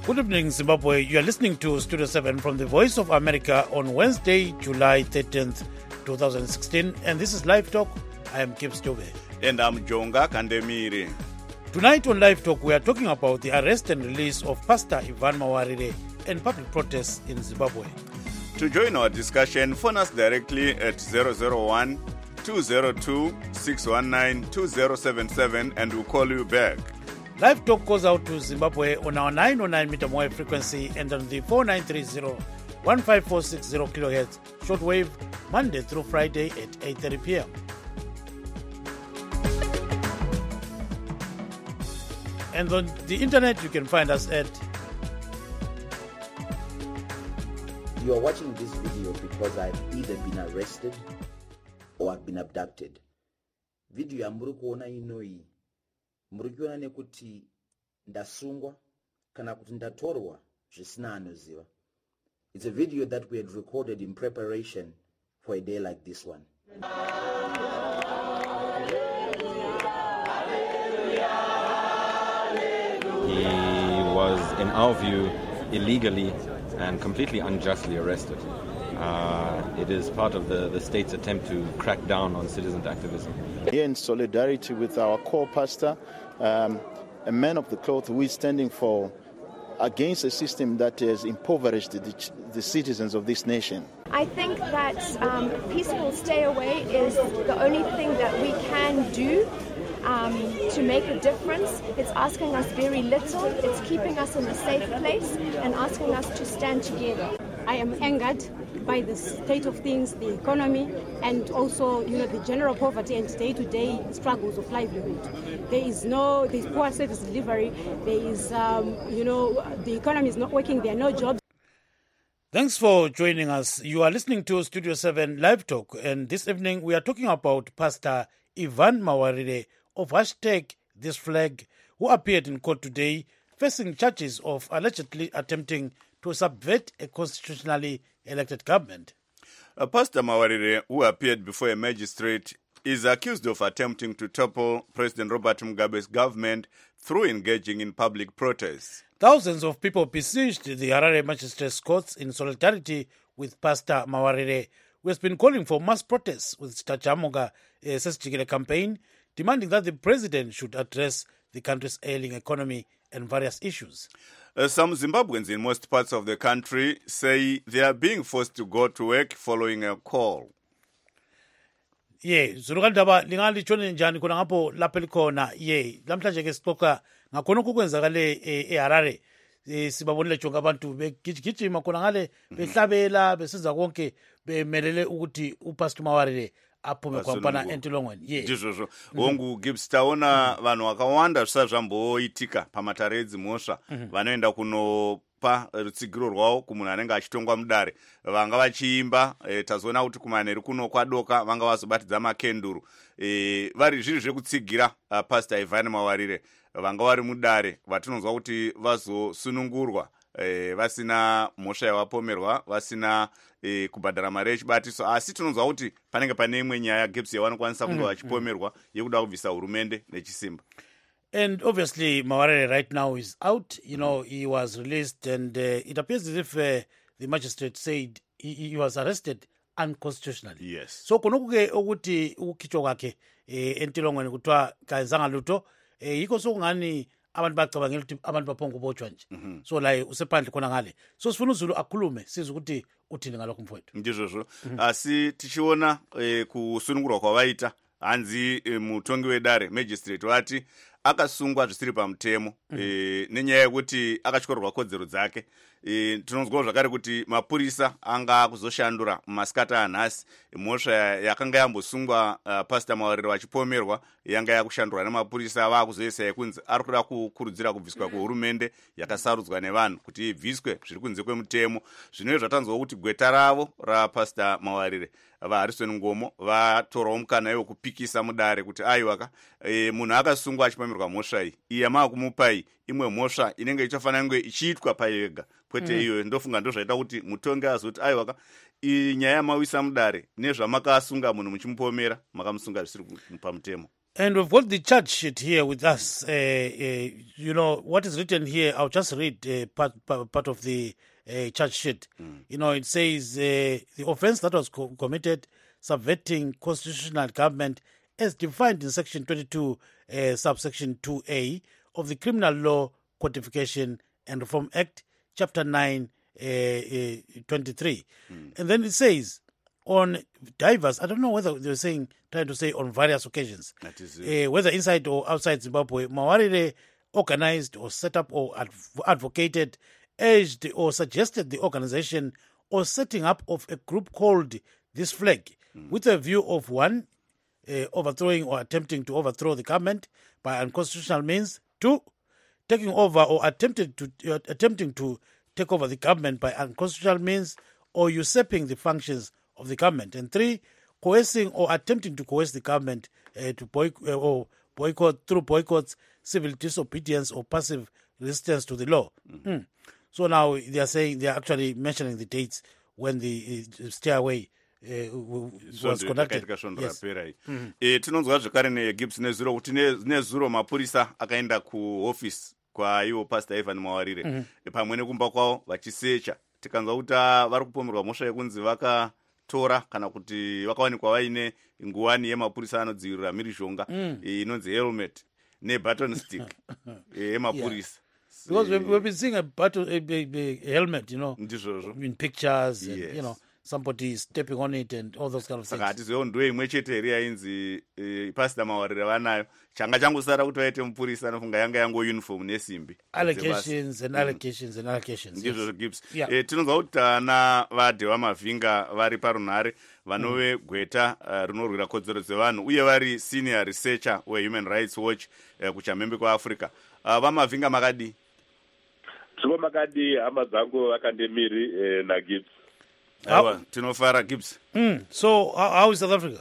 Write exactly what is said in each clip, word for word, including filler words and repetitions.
Good evening, Zimbabwe. You are listening to Studio seven from the Voice of America on Wednesday, July thirteenth, twenty sixteen. And this is Live Talk. I am Gibbs Dove. And I'm Jonga Kandemiri. Tonight on Live Talk, we are talking about the arrest and release of Pastor Ivan Mawarire and public protests in Zimbabwe. To join our discussion, phone us directly at zero zero one, two zero two, six one nine, two zero seven seven and we'll call you back. Live Talk goes out to Zimbabwe on our nine oh nine meter wave frequency and on the four nine three zero, one five four six zero kilohertz shortwave Monday through Friday at eight thirty p.m. And on the internet, you can find us at... You are watching this video because I've either been arrested or I've been abducted. Video ya muri kuona inoi muri kuona nekuti ndasungwa kana kuti ndatorwa zvisina anoziva. It's a video that we had recorded in preparation for a day like this one. He was, in our view, illegally and completely unjustly arrested. Uh, it is part of the, the state's attempt to crack down on citizen activism. Here in solidarity with our core pastor, um, a man of the cloth who is standing for against a system that has impoverished the, the citizens of this nation. I think that um, peaceful stay away is the only thing that we can do um, to make a difference. It's asking us very little. It's keeping us in a safe place and asking us to stand together. I am angered by the state of things, the economy, and also, you know, the general poverty and day-to-day struggles of livelihood. There is no, there is poor service delivery. There is, um, you know, the economy is not working. There are no jobs. Thanks for joining us. You are listening to Studio seven Live Talk, and this evening we are talking about Pastor Ivan Mawarire of hashtag This Flag, who appeared in court today facing charges of allegedly attempting to subvert a constitutionally elected government. Uh, Pastor Mawarire, who appeared before a magistrate, is accused of attempting to topple President Robert Mugabe's government through engaging in public protests. Thousands of people besieged the Harare Magistrates Courts in solidarity with Pastor Mawarire, who has been calling for mass protests with Tachamuga Sesijikele campaign, demanding that the president should address the country's ailing economy and various issues. Uh, some Zimbabweans in most parts of the country say they are being forced to go to work following a call. Ye, zulukandaba lingali chone njani kuna ngapo lapelikhona ye, lamhlanje ke sixoxa ngakhona okwenzakale eHarare. Sibabonile jonga abantu begijigijima khona ngale behlabela besenza konke bemelele ukuthi uPastor Mawarire aphume kwampana entilongweni. Ye. Ndizvo wongu Gibbs taona vanhu vakawanda zvisa zvamboitika pamatare edzimhosva vanoenda kunopa rutsigiro rwavo kumunhu anenge achitongwa mudare vanga vachiimba e, tazoona kuti kumanheru kuno kwadoka vanga vazobatidza makenduru e, vari zviri zvekutsigira uh, Pastor Ivan Mawarire vanga vari mudare vatinonzwa kuti vazosunungurwa e, vasina mhosva yavapomerwa vasina e, kubhadhara mari yechibatiso asi tinonzwa kuti panenge pane imwe nyaya Gibbs yavanokwanisa kunge vachipomerwa yekuda kubvisa hurumende nechisimba. And obviously, Mawarire right now is out. You know, he was released and uh, it appears as if uh, the magistrate said he, he was arrested unconstitutionally. Yes. So, konokuke ukuthi ukicho kwakhe eh entilongweni kuthiwa kayenzanga lutho eh yikho sokungani abantu bacabangela ukuthi abantu baphonga ubotshwa nje. So la usephandle khona ngale. So sifuna uZulu akhulume siza ukuthi uthini ngalokho mfowethu. Ndizvo asi tichiona eh, kusunungurwa kwavaita hanzi e, mutongi wedare magistrate wati akasungwa zvisiri pamutemo mm. e, nenyaya yekuti akatyorerwa kodzero dzake e, tinonzwawo zvakare kuti mapurisa anga kuzoshandura mumasikati anhasi mhosva yakanga yambosungwa uh, Pastor Mawarire vachipomerwa yanga yakushandurwa nemapurisa vakuzoisa yekunzi ari kuda kukurudzira kubviswa kwehurumende yakasarudzwa nevanhu kuti ibviswe zviri kunze kwemutemo. Zvino zvatanzwa kuti gweta ravo raPastor Mawarire vaHarrison Ngomo vatorawo mukana iwo kupikisa mudare kuti aiwaka e, munhu akasungwa achipomerwa mhosva iyi iye maakumupai imwe mhosva inenge ichafanira kunge ichiitwa payega kwete mm. iyo ndofunga ndozvaita kuti mutongi azoti aiwaka inyaya yamawisa mudare nezvamakasunga munhu muchimupomera makamusunga zvisiri pamutemo. And we've got the charge sheet here with us. Uh, uh, you know, what is written here, I'll just read uh, part, part, part of the uh, charge sheet. Mm. You know, it says uh, the offense that was co- committed, subverting constitutional government as defined in Section twenty-two, uh, subsection two A of the Criminal Law Codification and Reform Act, Chapter nine, uh, uh, twenty-three. Mm. And then it says, on diverse, I don't know whether they were saying, trying to say on various occasions, that is it. Uh, whether inside or outside Zimbabwe, Mawarire organized or set up or adv- advocated, urged or suggested the organization or setting up of a group called This Flag, mm. with a view of one, uh, overthrowing or attempting to overthrow the government by unconstitutional means, two, taking over or attempted to uh, attempting to take over the government by unconstitutional means or usurping the functions of the government, and three, coercing or attempting to coerce the government uh, to boycott, uh, or boycott through boycotts, civil disobedience, or passive resistance to the law. Mm-hmm. Mm. So now they are saying they are actually mentioning the dates when the uh, stairway uh, was conducted. Yes. Mm-hmm. E, tinonzwa zvekare neGibbs nezuro kuti nezuro mapurisa akaenda kuoffice kwa ivo Pastor Evan Mawarire mm-hmm. pamwe nekumba kwavo vachisecha, tikanzwa kuti vari kupomerwa mhosva yekunzi vaka tora kana kuti vakawanikwa vaine nguwani yemapurisa anodzivirira mhirizhonga mm. inonzi helmet nebutton stick yemapurisa. Yeah. Because we've, we've been seeing a, battle, a, a, a helmet, you know, in pictures, and, yes. you know, somebody stepping on it and all those kind of things. Saka hatizivo ndo imwe chete here yainzi Pastor Mawarire vanayo. Changa changosara kuti vaite mupurisa anofunga yanga yango uniform nesimbi. Allegations and allegations and allegations. Ndizvo Gibbs. E, tinonzwa kuti tana vadhe vamavhinga vari parunhare vanove gweta uh, rinorwira kodzero dzevanhu uye vari senior researcher weHuman Rights Watch uh, kuchamhembe kwaAfrica. Uh, vamavhinga makadi? Tino makadi hama dzangu vakandemiri eh, na Gibbs. Awa, tinofara Gibbs. Mm. So how, how is South Africa?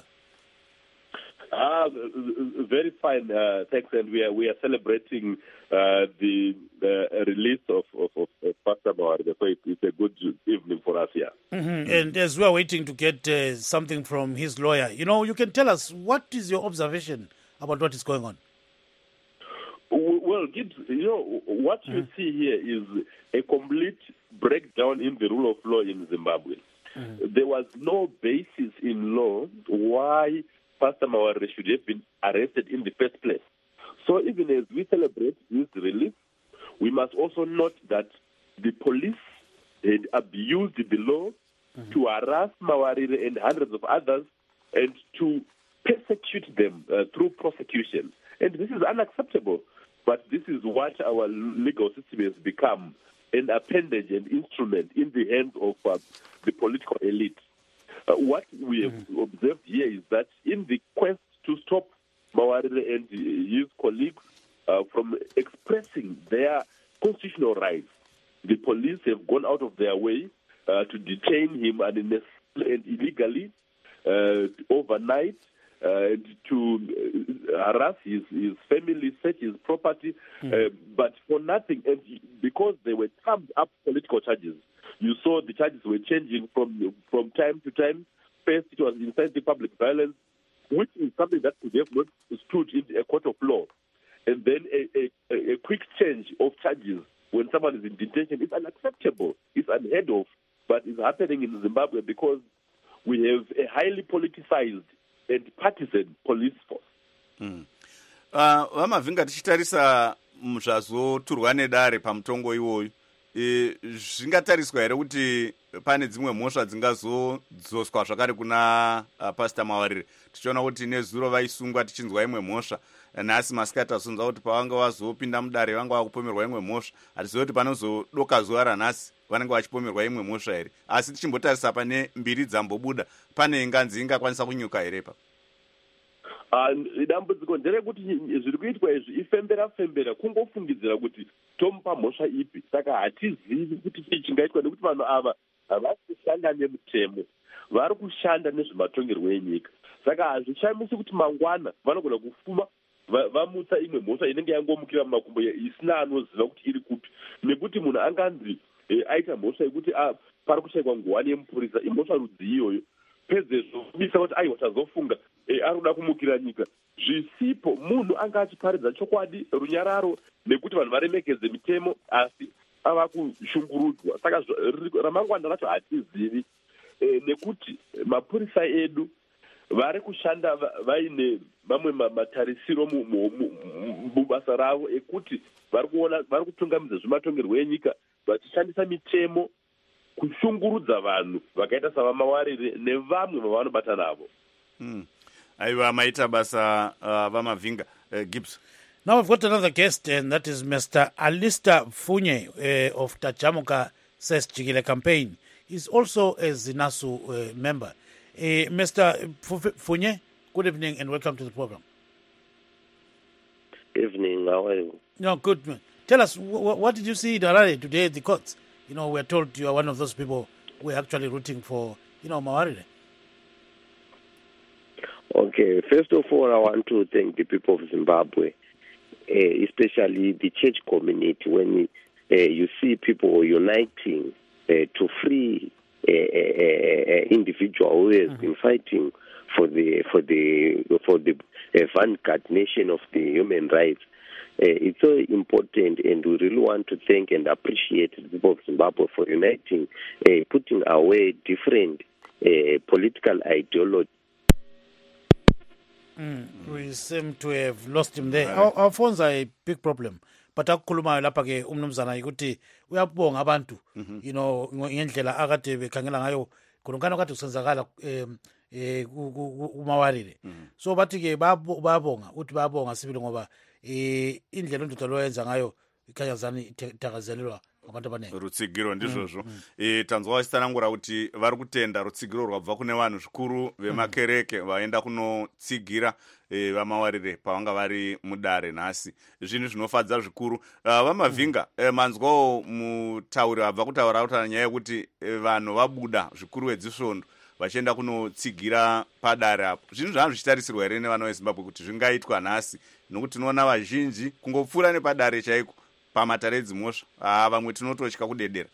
Ah, very fine, uh, thanks. And we are we are celebrating uh, the the release of of, of, of Pastor Mawarire. So it, it's a good evening for us here. Mm-hmm. Mm-hmm. And as we are waiting to get uh, something from his lawyer, you know, you can tell us what is your observation about what is going on. Well, Gibbs, you know, what mm-hmm. you see here is a complete breakdown in the rule of law in Zimbabwe. Mm-hmm. There was no basis in law why Pastor Mawarire should have been arrested in the first place. So even as we celebrate his release, we must also note that the police had abused the law mm-hmm. to harass Mawarire and hundreds of others and to persecute them uh, through prosecution. And this is unacceptable. But this is what our legal system has become, an appendage, an instrument in the hands of uh, the political elite. Uh, what we have mm-hmm. observed here is that in the quest to stop Mawarire and his colleagues uh, from expressing their constitutional rights, the police have gone out of their way uh, to detain him unnecessarily and illegally uh, overnight, uh, to uh, harass his, his family, search his property, mm. uh, but for nothing. And because they were trumped up political charges, you saw the charges were changing from from time to time. First, it was inciting public violence, which is something that could have not stood in a court of law. And then a, a, a quick change of charges when someone is in detention is unacceptable. It's unheard of, but it's happening in Zimbabwe because we have a highly politicized and partisan police force. Mm. Uh, vamavhinga tichitarisa zvazoturwa nedare pamutongo iwoyu, e, zvingatariswa here kuti pane dzimwe mhosva dzingazodzoswa zvakare kuna uh, Pastor Mawarire. Tichiona kuti nezuro vaisungwa tichinzwa imwe mhosva, nhasi masikati tasonzwa kuti pavanga vazopinda mudare vanga vakupomerwa imwe mhosva. Hatizivi kuti panozodoka zuva ranhasi vanenge vachipomerwa imwe mhosva here, asi tichimbotarisa pane mbiri dzambobuda, pane nganzi ingakwanisa kunyuka here pa dambudziko nderekuti zviri kuitwa izvi ifembera fembera kungofungidzira kuti tomupa mhosva ipi. Saka hatizivi kuti chii chingaitwa, nekuti vanhu ava havari kushanda nemutemo, vari kushanda nezvematongerwo enyika. Saka hazvishamisi kuti mangwana vanogona kufuma vamutsa imwe mhosva inenge yangomukira mumakumbo isina anoziva kuti iri kupi, nekuti munhu anganzi e, aita mhosva yekuti pari kushayikwa nguwani yemupurisa, imhosva rudzi iyoyo. Pedzezvo kubisa kuti aiwa tazofunga e, ari kuda kumukira nyika, zvisipo munhu anga achiparidza chokwadi runyararo nekuti vanhu varemekedze mitemo, asi ava kushungurudzwa. Saka ramangwana racho hatizivi, e, nekuti mapurisa edu vari kushanda vaine mamwe matarisiro mubasa ravo ekuti vari kuona vari kutungamidza zvematongerwo enyika vachishandisa mitemo kushungurudza vanhu vakaita savamawarire nevamwe vavanobata navo. Mm. Aiwa, maita basa uh, vamavhinga uh, Gibbs. Now we've got another guest, and that is Mister Alistair Funye uh, of Tachamuka Ses Jigile campaign. He's also a Zinasu uh, member. Uh, Mister Funye, good evening and welcome to the program. Evening, how are you? No, good man. Tell us, wh- what did you see in Harare today at the courts? You know, we're told you are one of those people who are actually rooting for, you know, Mawarire. Okay, first of all, I want to thank the people of Zimbabwe, uh, especially the church community, when uh, you see people uniting uh, to free an individual who has mm-hmm. been fighting for the for the for the uh, vanguard nation of the human rights. Uh, it's so important, and we really want to thank and appreciate the people of Zimbabwe for uniting, uh, putting away different uh, political ideologies. Mm, we seem to have lost him there. Our, our phones are a big problem. But akukhuluma lapha ke umnumzana ukuthi uyabonga abantu, you know, ngendlela akade bekhangela ngayo khonokana kade kusenzakala em eh kumawarire. So bathi ke bayabonga uthi bayabonga sibili ngoba eh indlela ondoda loyenza ngayo ikhanyazani ithakazelelwa ngabantu abaningi. Rutsigiro ndizvozvo. Mm, mm. Eh tanzwa wasitanangura kuti vari kutenda rutsigiro rwabva kune vanhu zvikuru vemakereke vaenda kunotsigira e, vamawarire pavanga vari mudare nhasi. Zvinhu zvinofadza zvikuru. Uh, vamavhinga mm. e, manzwawo mutauri wabva kutaura kutaura nyaya yekuti e, vanhu vabuda zvikuru vedzisvondo vachienda kunotsigira padare apo. Zvinhu zvanga zvichitarisirwa here nevana veZimbabwe kuti zvingaitwa nhasi, nokuti tinoona vazhinji kungopfuura nepadare chaiko pamatare edzimhosva. Ah, vamwe tinototya kudedera.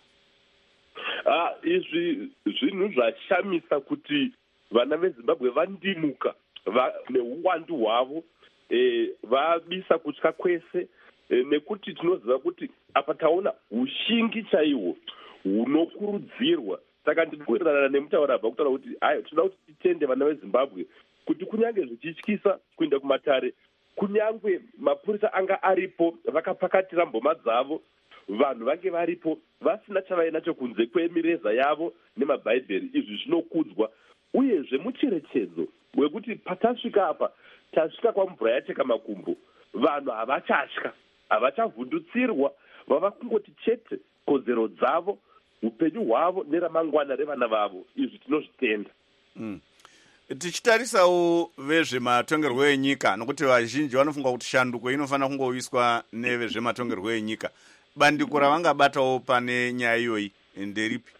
Ah, izvi zvinhu zvashamisa kuti vana veZimbabwe vandimuka va neuwandu hwavo, eh vabisa kutya kwese, eh, nekuti tinoziva kuti apa taona ushingi chaihwo hunokurudzirwa. Saka ndinokurirana nemutaura abva kutaura kuti hayi tinoda kuti titende vana veZimbabwe kuti kunyange zvichityisa kuenda kumatare, kunyangwe mapurisa anga aripo vakapakatira mboma dzavo, vanhu vange varipo vasina chavainacho kunze kwemireza yavo nemabhaibheri. Izvi zvinokudzwa, uyezve mucherechedzo wekuti patasvika apa tasvika kwamvura yacheka makumbo, vanhu havachatya, havachavhundutsirwa, vava kungoti chete kodzero dzavo, upenyu hwavo neramangwana revana vavo. Izvi tinozvitenda. Mm. Tichitarisawo vezvematongerwo enyika, nokuti vazhinji vanofunga kuti shanduko inofanira kungoiswa nevezvematongerwo enyika. Bandiko ravangabatawo pane nyaya iyoyi nderipi?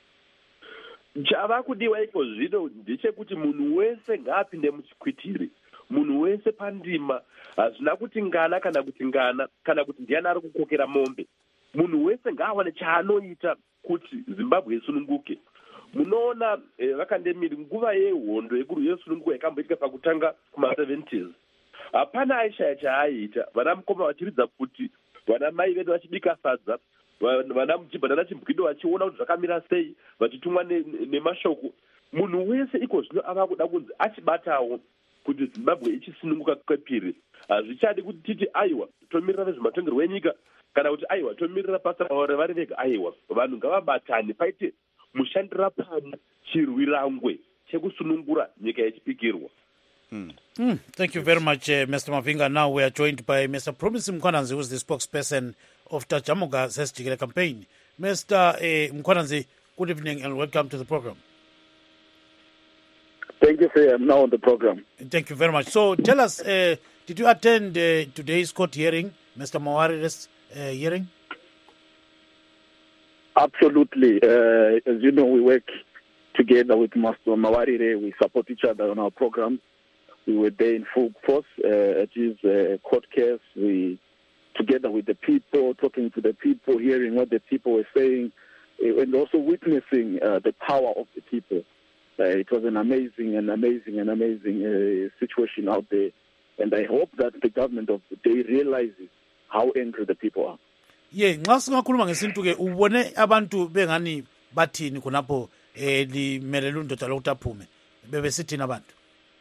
Chava kudiwa iko zvino ndechekuti munhu wese ngaapinde muchikwitiri, munhu wese pandima, hazvina kuti ngana kana kuti ngana kana kuti ndiani ari kukokera mombe. Munhu wese ngaawane chaanoita kuti Zimbabwe isununguke. Munoona eh, vakandemiri nguva yehondo yesununguko yakamboitika pakutanga kuma-seventies. Hapana aishaya chaaiita, vana mukoma vachiridza kuti, vana mai vedu vachibika sadza, vana muchibhadhana chimbwido vachiona kuti zvakamira sei, vachitumwa nemashoko. Munhu wese iko zvino ava kuda kunzi achibatawo kuti Zimbabwe ichisununguka kwepiri. Hazvichadi kuti titi aiwa tomirira vezvematongerwo enyika kana kuti aiwa tomirira pasa vari vega. Aiwa, vanhu ngavabatane, paite mushandira pano chirwirangwe chekusunungura nyika yechipikirwa. Mm. Mm, thank you very much, uh, Mister Mavinga. Now we are joined by Mister Promise Mkhwananzi, who is the spokesperson of Tachamuka Ses Jigile campaign. Mister Uh, Mkhwananzi, good evening and welcome to the program. Thank you, sir. I'm now on the program. Thank you very much. So tell us, uh, did you attend uh, today's court hearing, Mister Mawarire's uh, hearing? Absolutely. Uh, as you know, we work together with Master Mawarire. We support each other on our programs. We were there in full force. Uh, it is a court case. We, together with the people, talking to the people, hearing what the people were saying, uh, and also witnessing uh, the power of the people. Uh, it was an amazing and amazing and amazing uh, situation out there. And I hope that the government of the day realizes how angry the people are. Ye nxa singakhuluma ngesintu ke ubone abantu bengani bathini khonapho eh limelele undoda lokuthi aphume bebesithina abantu.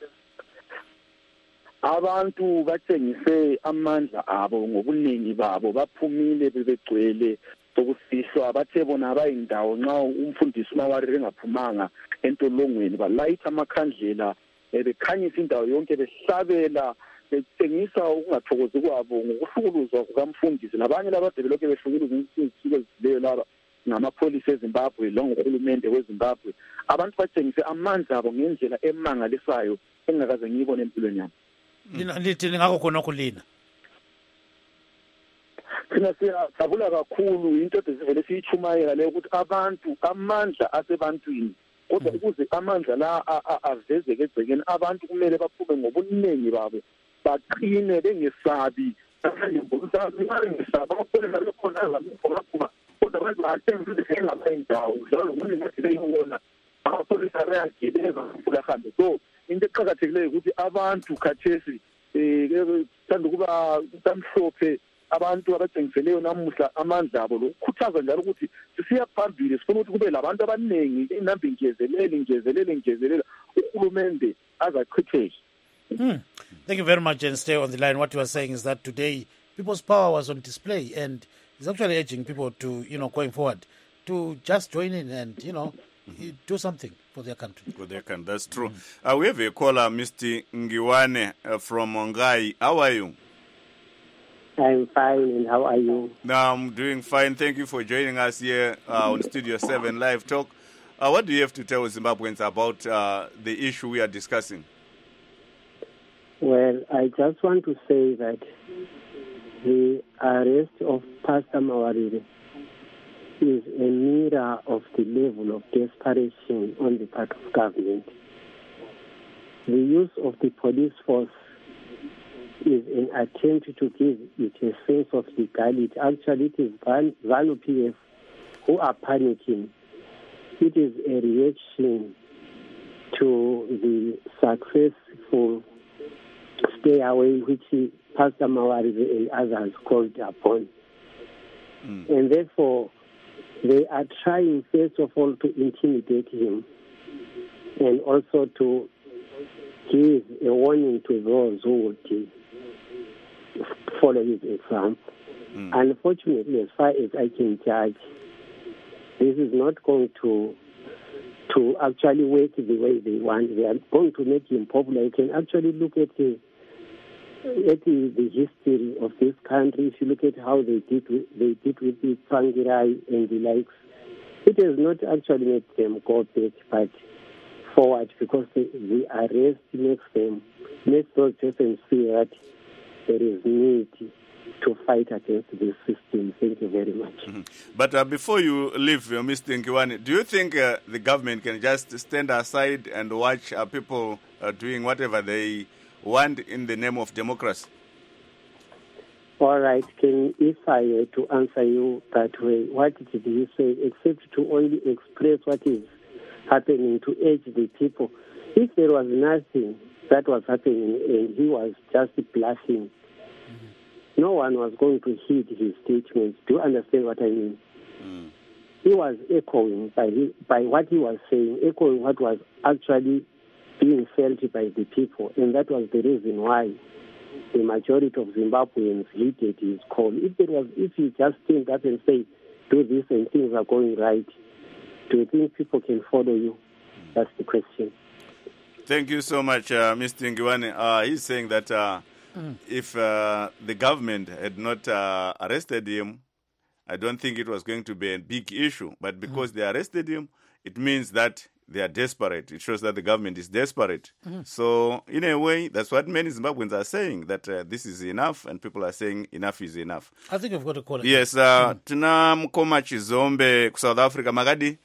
Abantu batshengise amandla abo ngobuningi babo baphumile bebegcwele sokusihlwa bathe bona abayindawo nxa umfundisi uMawarire engaphumanga entolongweni balayitha amakhandlela bekhanyisa indawo yonke behlabela betshengisa ukungathokozi kwabo ngokuhlukuluzwa kukamfundisi nabanye labade belokhu behlukuluza insuku ezileyo laba ngamapholisa eZimbabwe longohulumende weZimbabwe. Abantu batshengise amandla abo ngendlela emangalisayo engakaze ngiyibone empilweni yami. Lina lithi ngakho khona kulina. Thina siyajabula kakhulu into ezivele siyichumayela leyo ukuthi abantu amandla asebantwini kodwa ukuze amandla la avezeke egcekeni abantu kumele baphume ngobuningi babo baqine bengesabi so into eqakathekileyo ukuthi abantu khathesi thanda ukuba mhlophe abantu abatshengiseleyo namuhla amandla abo lokukhuthaza njalo ukuthi sisiya phambili sifuna ukuthi kube labantu abaningi inamba ingezelele ingezelele ingezelela uhulumende azachitheke. Mm. Thank you very much and stay on the line. What you are saying is that today people's power was on display and it's actually urging people to, you know, going forward to just join in and, you know, mm-hmm. do something for their country. For their country, that's true. Mm-hmm. Uh, we have a caller, Mister Ngiwane uh, from Mongai. How are you? I'm fine, and how are you? No, I'm doing fine. Thank you for joining us here uh, on Studio seven Live Talk. Uh, what do you have to tell Zimbabweans about uh, the issue we are discussing? Well, I just want to say that the arrest of Pastor Mawarire is a mirror of the level of desperation on the part of government. The use of the police force is an attempt to give it a sense of legality. Actually, it is ZANU P F who are panicking. It is a reaction to the successful stay away which Pastor Mawarire and others called upon. Mm. And therefore, they are trying, first of all, to intimidate him and also to give a warning to those who would follow his example. Mm. Unfortunately, as far as I can judge, this is not going to to actually work the way they want. They are going to make him popular. You can actually look at the at the, the history of this country. If you look at how they did with, they did with the Tsangirai and the likes, it has not actually made them go back but forward, because the, the arrest makes them makes those persons see that there is need to fight against this system. Thank you very much. Mm-hmm. But uh, before you leave, uh, Mister Ngiwane, do you think uh, the government can just stand aside and watch uh, people uh, doing whatever they want in the name of democracy? All right. Can, if I were to answer you that way, what did he say? Except to only express what is happening, to urge the people. If there was nothing that was happening and he was just bluffing, mm-hmm. no one was going to heed his statements. Do you understand what I mean? Mm. He was echoing by, his, by what he was saying, echoing what was actually being felt by the people, and that was the reason why the majority of Zimbabweans heeded his call. If there was, if you just stand up and say, do this and things are going right, do you think people can follow you? That's the question. Thank you so much, uh, Mister Ngiwane. Uh, he's saying that uh, mm. if uh, the government had not uh, arrested him, I don't think it was going to be a big issue. But because mm. they arrested him, it means that they are desperate. It shows that the government is desperate. Mm-hmm. So, in a way, that's what many Zimbabweans are saying, that uh, this is enough, and people are saying enough is enough. I think you've got to call it. Yes, uh, mm. Tina Mukoma Chizombe, South Africa, Magadi?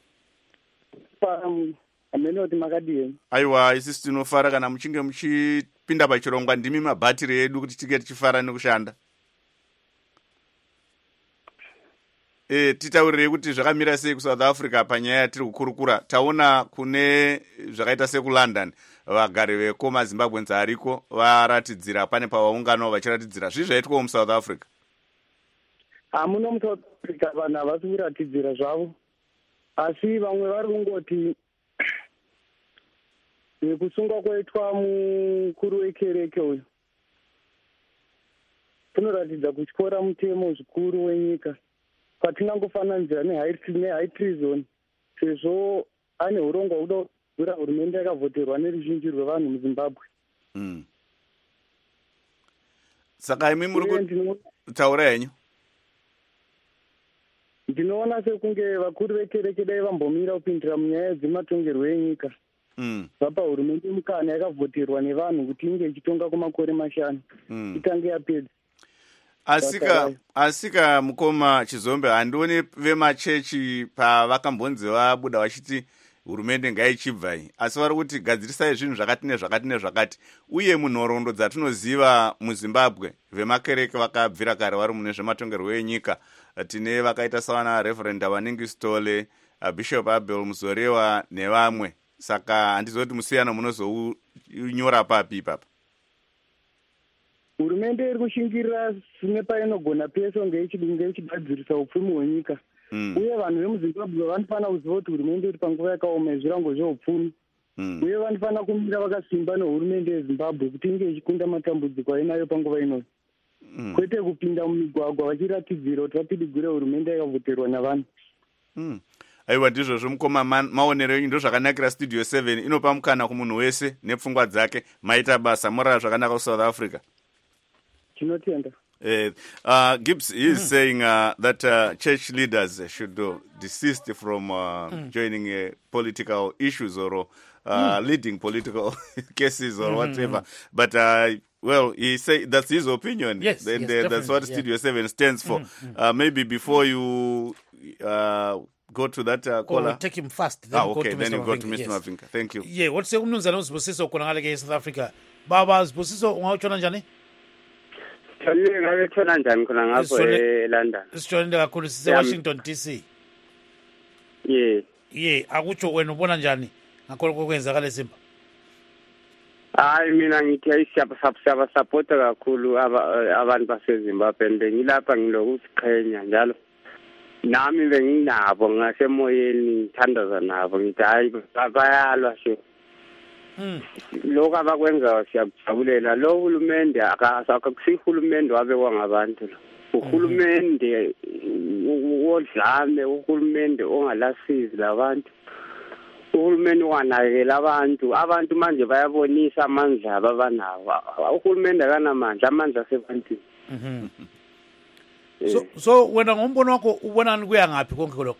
Um, Magadi. Aiwa, isisi tinofara kana muchinge muchipinda pachirongwa ndimi mabhatiri edu kuti tige tichifara nekushanda. e, titaurirei kuti zvakamira sei kuSouth Africa panyaya yatiri kukurukura. Taona kune zvakaita sekulondon vagari veko maZimbabweans ariko varatidzira pane pavaungano vachiratidzira zvii zvaitwa muSouth Africa. Hamuno muSouth Africa vanhu havasi kuratidzira zvavo, asi vamwe vari kungoti nekusungwa kwaitwa mukuru wekereke uyu kunoratidza kutyora mutemo zvikuru wenyika kwatingangofananidzira nehigh treason, sezvo ane urongwa kuda kugura hurumende yakavhoterwa neruzhinji rwevanhu muZimbabwe. Mm. Saka imi muri kutaura henyu? Ndinoona sekunge vakuru vekereke dai vambomira kupindira munyaya dzematongerwo enyika. Mm. Vapa hurumende mukana yakavhoterwa nevanhu kuti inge ichitonga kwamakore mashanu. Mm. Itange yapedza. Asika asika mukoma Chizombe, handioni vemachechi pavakambonzi vabuda vachiti hurumende ngaichibvai, asi vari kuti gadzirisai zvinhu zvakati nezvakati nezvakati. Uye munhoroondo dzatinoziva muZimbabwe vemakereke vakabvira kare vari mune zvematongerwo enyika. Tine vakaita savana Reverend Abaningi Stole, Bishop Abel Muzorewa nevamwe. Saka handizoti musiyano munozounyora papi ipapa. Hurumende iri kushingirira sine painogona peso ngeichigadzirisa upfumi hwenyika. Mm. Uye vanhu vemuZimbabwe vanofanira kuziva kuti hurumende iri panguva yakaoma yezvirango zveupfumi. Mm. Uye vanofanira kumira vakasimba nehurumende yeZimbabwe kuti inge ichikunda matambudziko ainayo panguva ino. Mm. Kwete kupinda mumigwagwa vachiratidzira kuti vapidigure hurumende yakavhoterwa navanhu. Mm. Aiwa, ndizvozvo mukoma maonero enyu ndo zvakanakira Studio seven inopa mukana kumunhu wese nepfungwa dzake. Maita basa morara zvakanaka kuSouth Africa. Chinotenda. Uh, uh, Gibbs is mm. saying uh, that uh, church leaders should uh, desist from uh, mm. joining uh, political issues or uh, mm. leading political cases or mm. whatever. But, uh, well, he say that's his opinion. Yes, and yes, uh, that's what Studio yeah. seven stands for. Mm. Uh, maybe before you uh, go to that uh, caller. Oh, we'll take him first. Then ah, go okay, to then Mister you go to Mavinga. Mister Yes. Mavinga. Thank you. Yeah, what's the umnumzana uzibusiso kuna ngale ke South Africa? Baba uzibusiso ungawutshona njani? Thole ngabe thona njani khona ngapho eLondon. Sitshonile kakhulu sise Washington D C. Yeah. Yeah, akutsho wena ubona njani ngakho kwenzakala eSimba? Hayi mina ngithi ayisiyaba support kakhulu abantu baseZimbabwe ngilapha ngilokusiqhenya njalo. Nami benginabo ngasemoyeni ngithandaza nabo ngithi hayi bayalwa sho. Mm. Lokho abakwenza siyakujabulela. Lo hulumende akakusi hulumende wabekwa ngabantu lo. Uhulumende wodlame, uhulumende ongalasizi labantu. Uhulumende wanakekela abantu. Abantu manje bayabonisa amandla abanawo. Uhulumende akanamandla, amandla asebantwini. Mhm. So so wena ngombono wakho ubona kuya ngapi konke lokho?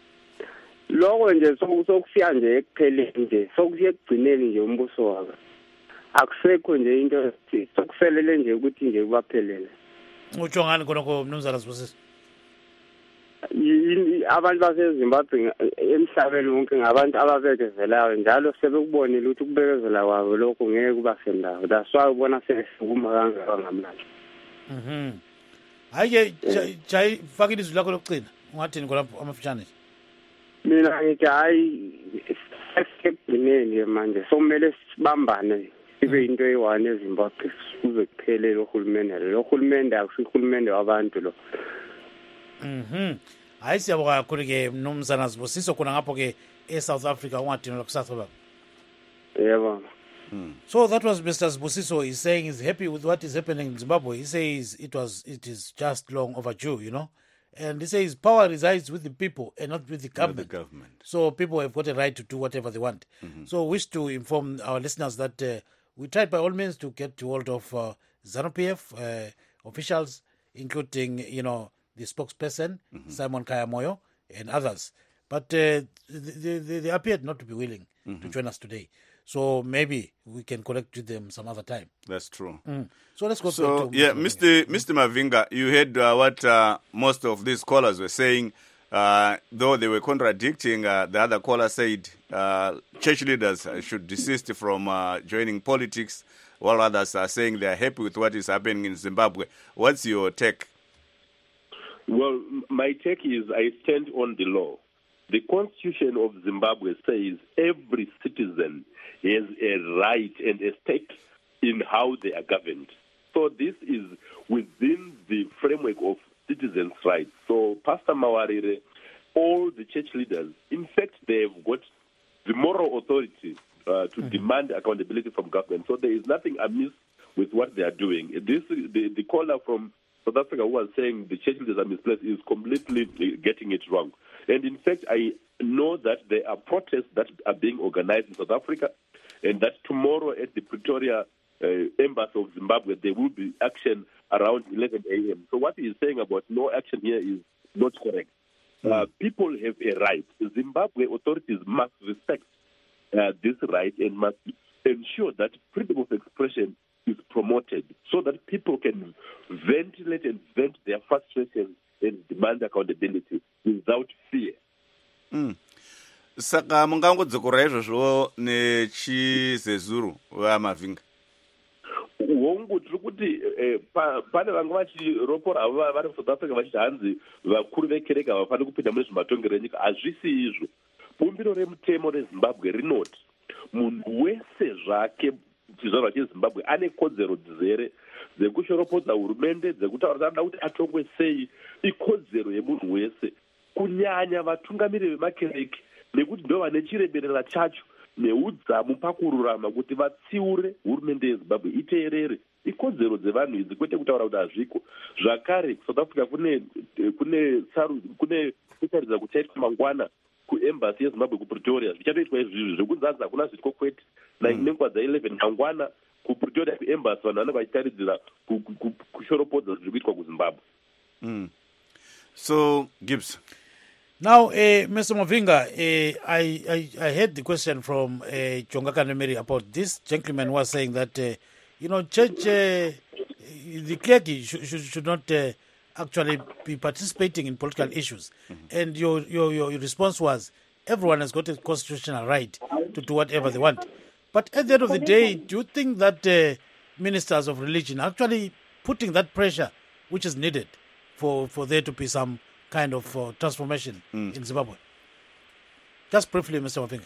Lokho nje sokusiya nje ekupheleni nje sokusiya ekugcineni nje umbuso wabo. Akusekho nje into sokuselele nje ukuthi nje kubaphelele. Utsho ngani konke mnumzana Sibusisi? Abantu baseZimbabwe emhlabeni wonke ngabantu ababekezelayo njalo sebekubonile ukuthi ukubekezela kwabo lokho ngeke kubasendawo. That's why ubona sesukuma kangaka ngamanje. Mhm. Hayi ke jay fakile izwi lakho lokugcina. Ungathini khonapho amafishane? Mina ngithi hayi sekugcineni manje somele sibambane sibe into eyiwane eZimbabwe kuze kuphelele uhulumende lo uhulumende akusikhulumende wabantu lo. Mhm. Hayi siyabonga kakhulu ke mnumzana Sibusiso khona ngapho ke eSouth Africa ungadinela kusasa baba. Yebo. Mm. So that was Mister Sibusiso. He's saying he's happy with what is happening in Zimbabwe. He says it was it is just long overdue, you know. And he says power resides with the people and not with the government. The government. So people have got a right to do whatever they want. Mm-hmm. So we wish to inform our listeners that uh, we tried by all means to get hold of uh, ZANU-P F uh, officials, including, you know, the spokesperson, mm-hmm. Simon Kayamoyo, and others. But uh, they, they, they appeared not to be willing mm-hmm. to join us today. So maybe we can connect with them some other time. That's true. Mm. So let's go so, to yeah, Mister Mister Mavinga, you heard uh, what uh, most of these callers were saying, uh, though they were contradicting. Uh, the other caller said uh, church leaders should desist from uh, joining politics, while others are saying they are happy with what is happening in Zimbabwe. What's your take? Well, my take is I stand on the law. The Constitution of Zimbabwe says every citizen has a right and a stake in how they are governed. So this is within the framework of citizens' rights. So Pastor Mawarire, all the church leaders, in fact, they've got the moral authority uh, to mm-hmm. demand accountability from government. So there is nothing amiss with what they are doing. This the, the caller from South Africa who was saying the church leaders are misplaced is completely getting it wrong. And in fact, I know that there are protests that are being organized in South Africa, and that tomorrow at the Pretoria uh, Embassy of Zimbabwe, there will be action around eleven a.m. So what he is saying about no action here is not correct. Mm. Uh, people have a right. Zimbabwe authorities must respect uh, this right and must ensure that freedom of expression is promoted so that people can ventilate and vent their frustration and demand accountability without fear. Mm. Saka mungangodzokora izvozvo nechizezuru vaMavinga. Hongu tiri kuti pane vanga vachiropora avo vari South Africa vachiti hanzi vakuru vekereke havafani kupinda mune zvematongero enyika. Hazvisi izvo. Bumbiro remutemo reZimbabwe rinoti munhu wese zvake chizvarwa cheZimbabwe ane kodzero dzizere dzekushoropodza hurumende, dzekutaura anoda kuti atongwe sei. Ikodzero yemunhu wese, kunyanya vatungamiri vemakereke, nekuti ndo vane chireberera chacho neudzamu pakururama kuti vatsiure hurumende yeZimbabwe iteerere. Ikodzero dzevanhu idzi, kwete kutaura kuti hazviko. Zvakare South Africa kune kune tsaru kune kutaridza kuchaitwa mangwana kuembassy yeZimbabwe kuPretoria. Zvichatoitwa izvi zvekunzi hanzi hakuna zvitiko kwete. Nenguva dza11 mangwana kuPretoria kuembassy vanhu vanenge vachitaridzira kushoropodza zviri kuitwa kuZimbabwe. Mm. So Gibbs. Now, uh, Mister Mavinga, uh, I, I I heard the question from uh, Jonga Kanemeri about this gentleman was saying that uh, you know church uh, the clergy should, should, should not uh, actually be participating in political issues, mm-hmm. and your, your your response was everyone has got a constitutional right to do whatever they want. But at the end of the day, do you think that uh, ministers of religion are actually putting that pressure which is needed for, for there to be some kind of uh, transformation mm. in Zimbabwe? Just briefly, Mister Mavinga.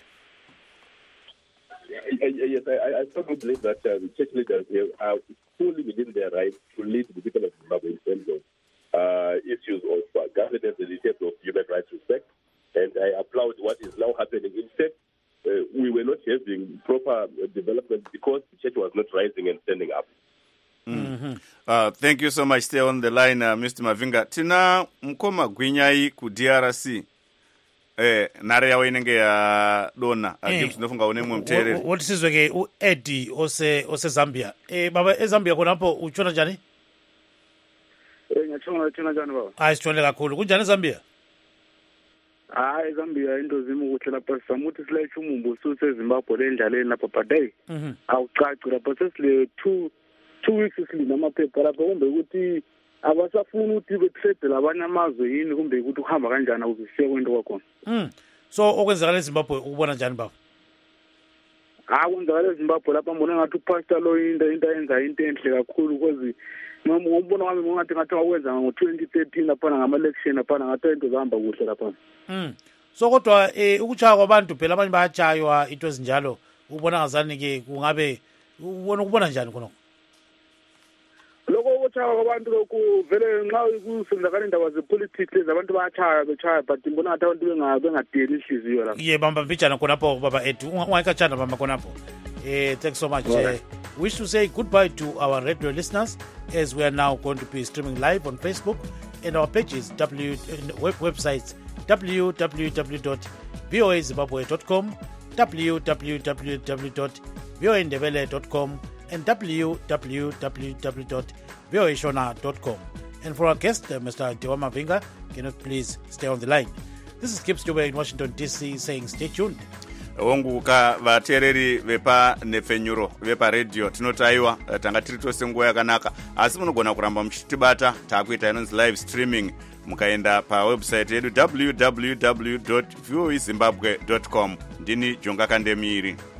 Yes, I, I strongly believe that uh, the church leaders are fully within their right to lead the people of Zimbabwe in terms of uh, issues of uh, governance and in terms of human rights respect. And I applaud what is now happening. In fact, uh, we were not having proper uh, development because the church was not rising and standing up. Mm-hmm. Uh, thank you so much. Stay on the line, uh, Mister Mavinga. Tina mkoma gwinyai ku D R C. Eh, nare yawo inenge ya dona. Gibbs nofunga unemwe mterere. What is wege u Eddie ose ose Zambia. Eh, baba e Zambia kuna hapo uchona jani? Eh, ngachona uchona jani baba. Ah, isichone kakhulu. Kunjani Zambia? Ah, eZambia into zimu kuhle lapha samuthi sile chumumbu suse Zimbabwe lendlaleni lapha badai. Mhm. Awucaci lapha sesile two two weeks silina amaphepha lapha kumbe ukuthi abasafuna ukuthi betrade labanye amazwe yini kumbe ukuthi uhamba kanjani uzisiye kwento kwakhona. Mhm. So okwenzakala eZimbabwe ubona njani baba? Ah, kwenzakala eZimbabwe lapha mbona ngathi upastor lo into into yenza into enhle kakhulu because noma umbona wami ngathi ngathi wawenza ngo twenty thirteen lapha ngama election lapha ngathi into zihamba kuhle lapha. Mhm. So kodwa eh ukuchaya kwabantu phela abanye bayachaywa into ezinjalo ubona ngazani ke kungabe ubona kubona njani khona? Lokho ukuchaya kwabantu lokhu vele nxa kusenzakala indaba zepolitics lezi abantu bayachaya bechaya but mbona ngathi abantu bengabe bengadeli inhliziyo lapha. Ye bamba mbijana khona lapho baba Edu ungayikachana bamba khona lapho. Eh thanks so much. Uh, wish to say goodbye to our radio listeners as we are now going to be streaming live on Facebook and our pages w web websites w w w dot v o a zimbabwe dot com, w w w dot v o a ndebele dot com and w w w dot v o a shona dot com. And for our guest, uh, Mister Dewa Mavinga, can you please stay on the line? This is Gibbs Dube in Washington, D C saying stay tuned. Onguka vateereri vepa nefenyuro vepa radio tinotaiwa tanga tiri tose nguva yakanaka asi munogona kuramba muchitibata taakuita inonzi live streaming mukaenda pawebsite yedu w w w dot v o a zimbabwe dot com. Ndini Jonga Kandemiri.